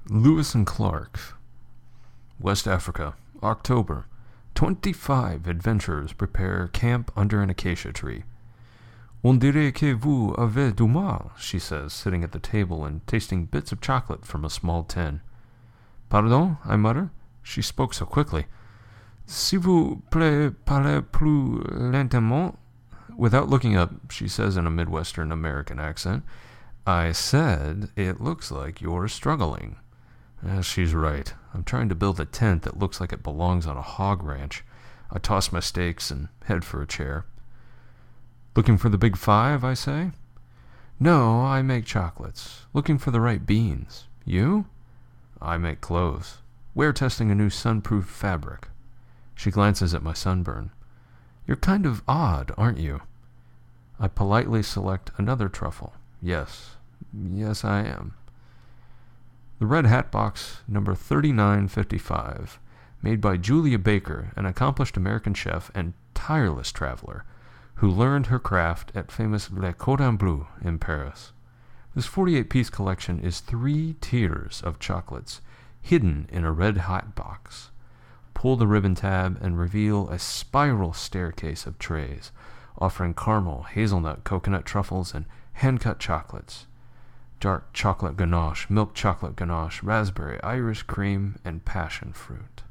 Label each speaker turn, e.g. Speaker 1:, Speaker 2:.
Speaker 1: Lewis and Clark, West Africa, October. 25 adventurers prepare camp under an acacia tree. On dirait que vous avez du mal, she says, sitting at the table and tasting bits of chocolate from a small tin. Pardon, I mutter. She spoke so quickly. S'il vous plaît, parlez plus lentement. Without looking up, she says in a Midwestern American accent, I said, it looks like you're struggling. She's right. I'm trying to build a tent that looks like it belongs on a hog ranch. I toss my stakes and head for a chair. Looking for the big five, I say? No, I make chocolates. Looking for the right beans. You? I make clothes. We're testing a new sunproof fabric. She glances at my sunburn. You're kind of odd, aren't you? I politely select another truffle. Yes, I am. The Red Hat Box, number 3955, made by Julia Baker, an accomplished American chef and tireless traveler, who learned her craft at famous Le Cordon Bleu in Paris. This 48-piece collection is 3 tiers of chocolates, hidden in a red hot box. Pull the ribbon tab and reveal a spiral staircase of trays, offering caramel, hazelnut, coconut truffles, and hand-cut chocolates. Dark chocolate ganache, milk chocolate ganache, raspberry, Irish cream, and passion fruit.